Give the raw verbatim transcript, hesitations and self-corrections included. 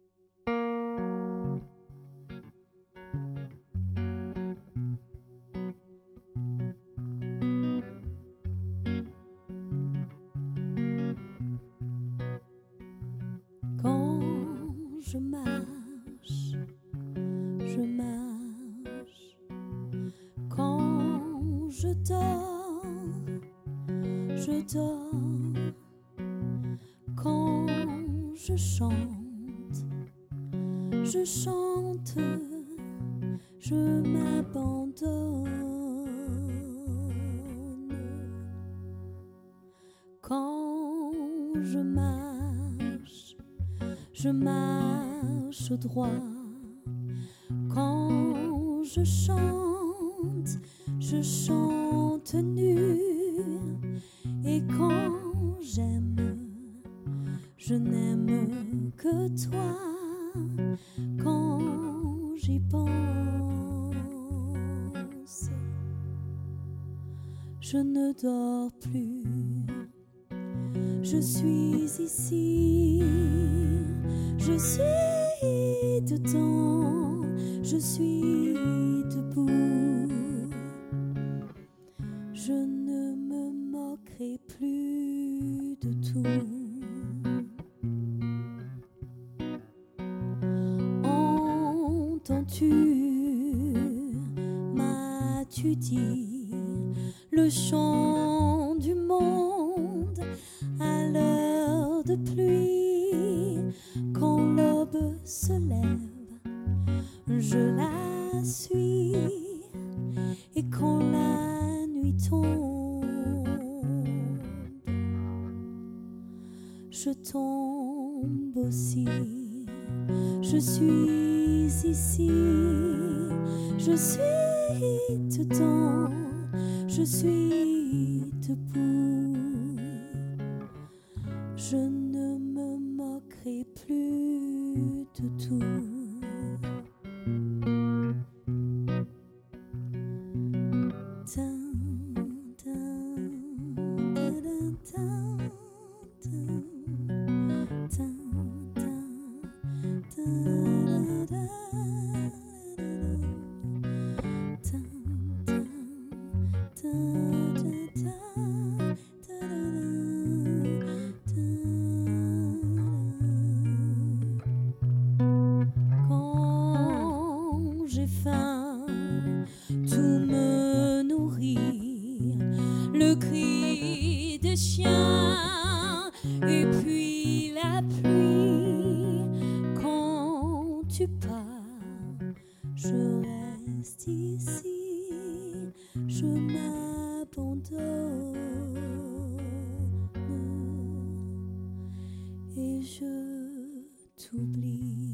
Quand je marche, je marche. Quand je dors, je dors. Quand je chante, je chante. Je m'abandonne. Quand je marche, je marche droit. Quand je chante, je chante nu. Et quand j'aime, je n'aime que toi. Quand j'y pense, je ne dors plus. Je suis ici, je suis dedans, je suis debout. Je ne me moquerai plus de tout. Entends-tu, m'as-tu dit le chant du monde à l'heure de pluie? Quand l'aube se lève, je la suis. Et quand la nuit tombe, je tombe aussi. Je suis ici, je suis dedans, je suis debout. Je ne me moquerai plus de tout. Quand j'ai faim, tout me nourrit, le cri des chiens et puis la pluie. Quand tu pars, je reste ici, je m'abandonne et je t'oublie.